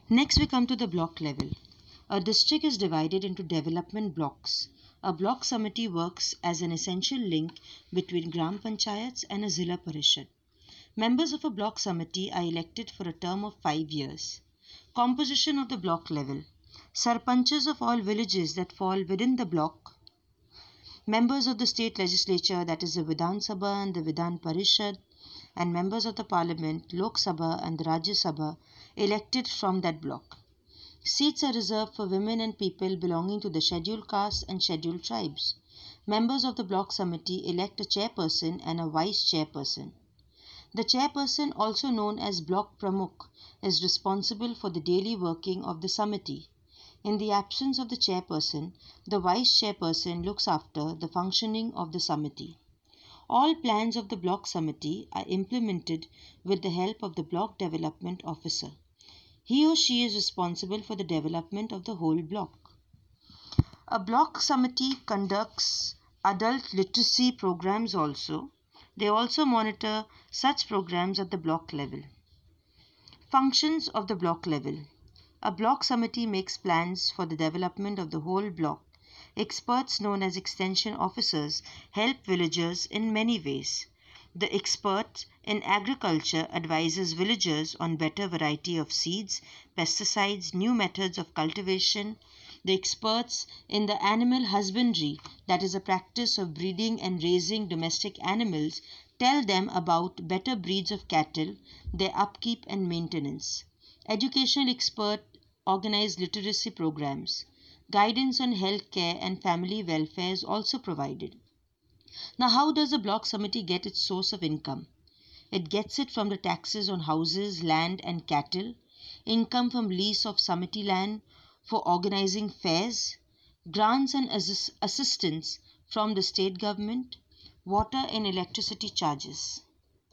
Next, we come to the block level. A district is divided into development blocks. A block committee works as an essential link between Gram Panchayats and a Zilla Parishad. Members of a block committee are elected for a term of 5 years. Composition of the block level. Sarpanchas of all villages that fall within the block. Members of the state legislature, that is the Vidhan Sabha and the Vidhan Parishad, and members of the parliament, Lok Sabha and the Rajya Sabha, elected from that block. Seats are reserved for women and people belonging to the scheduled castes and scheduled tribes. Members of the block committee elect a chairperson and a vice chairperson. The chairperson, also known as block pramukh, is responsible for the daily working of the committee. In the absence of the chairperson, the vice chairperson looks after the functioning of the committee. All plans of the block committee are implemented with the help of the block development officer. He or she is responsible for the development of the whole block. A block committee conducts adult literacy programs also. They also monitor such programs at the block level. Functions of the block level. A block committee makes plans for the development of the whole block. Experts known as extension officers help villagers in many ways. The expert in agriculture advises villagers on better variety of seeds, pesticides, new methods of cultivation. The experts in the animal husbandry, that is a practice of breeding and raising domestic animals, tell them about better breeds of cattle, their upkeep and maintenance. Educational experts organize literacy programs. Guidance on health care and family welfare is also provided. Now, how does a block committee get its source of income? It gets it from the taxes on houses, land and cattle, income from lease of committee land for organizing fairs, grants and assistance from the state government, water and electricity charges.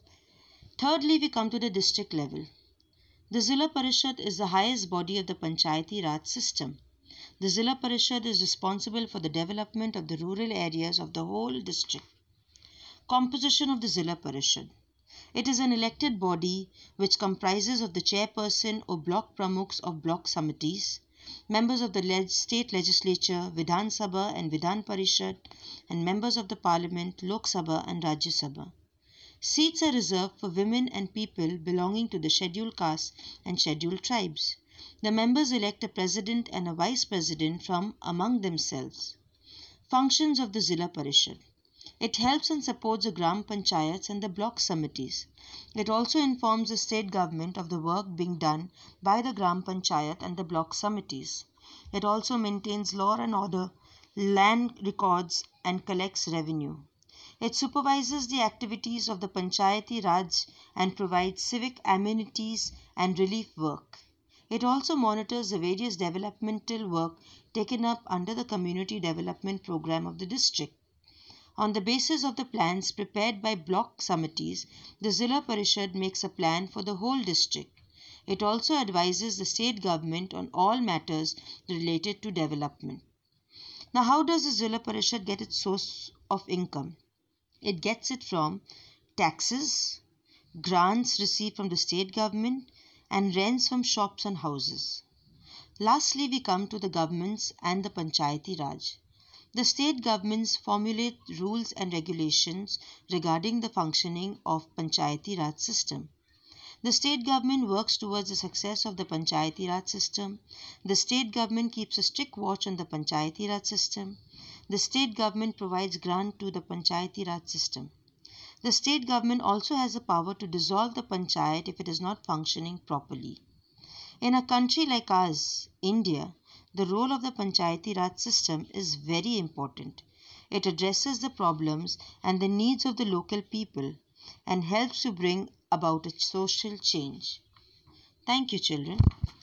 Thirdly, we come to the district level. The Zilla Parishad is the highest body of the Panchayati Raj system. The Zilla Parishad is responsible for the development of the rural areas of the whole district. Composition of the Zilla Parishad. It is an elected body which comprises of the chairperson or block pramukhs of block committees, members of the state legislature, Vidhan Sabha and Vidhan Parishad, and members of the parliament, Lok Sabha and Rajya Sabha. Seats are reserved for women and people belonging to the scheduled castes and scheduled tribes. The members elect a president and a vice president from among themselves. Functions of the Zilla Parishad. It helps and supports the Gram Panchayats and the block committees. It also informs the state government of the work being done by the Gram Panchayat and the block committees. It also maintains law and order, land records and collects revenue. It supervises the activities of the Panchayati Raj and provides civic amenities and relief work. It also monitors the various developmental work taken up under the community development program of the district. On the basis of the plans prepared by block committees, the Zilla Parishad makes a plan for the whole district. It also advises the state government on all matters related to development. Now, how does the Zilla Parishad get its source of income? It gets it from taxes, grants received from the state government, and rents from shops and houses. Lastly, we come to the governments and the Panchayati Raj. The state governments formulate rules and regulations regarding the functioning of Panchayati Raj system. The state government works towards the success of the Panchayati Raj system. The state government keeps a strict watch on the Panchayati Raj system. The state government provides grant to the Panchayati Raj system. The state government also has the power to dissolve the panchayat if it is not functioning properly. In a country like ours, India, the role of the Panchayati Raj system is very important. It addresses the problems and the needs of the local people and helps to bring about a social change. Thank you, children.